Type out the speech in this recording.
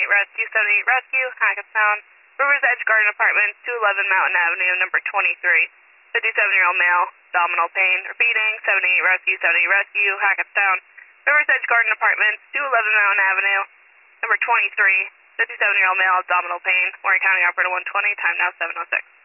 Rescue, 78 Rescue, Hackettstown, Rivers Edge Garden Apartments, 211 Mountain Avenue, number 23. 57-year-old male, abdominal pain. Repeating, 78 Rescue, 78 Rescue, Hackettstown, Rivers Edge Garden Apartments, 211 Mountain Avenue, number 23. 57-year-old male, abdominal pain. Warren County Operator 120, time now 7:06.